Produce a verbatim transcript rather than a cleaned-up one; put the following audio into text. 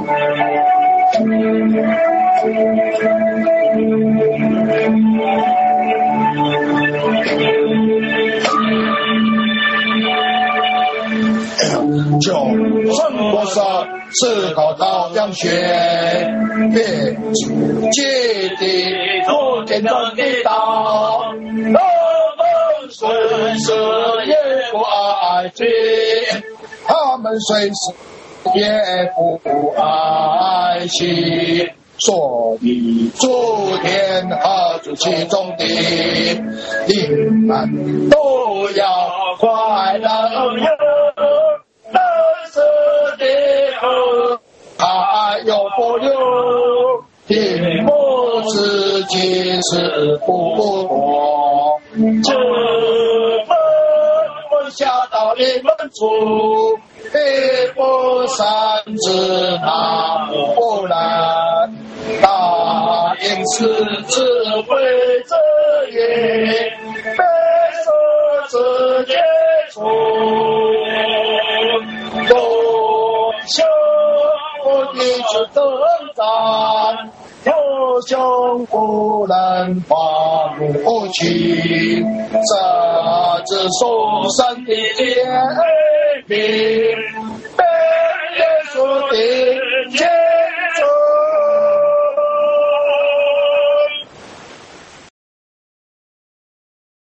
就生活上思考到将学别界地做天长地道，我们随时也不爱惜，他们随时也不爱惜，所以诸天和诸其中的你们都要快乐哟。还有不留，听我自己是不过，这份我下到你们处，一不三知那不然，答应是智慧之言，别说自己处，多想我一直征战，有心不能发怒气，这只松山的天命。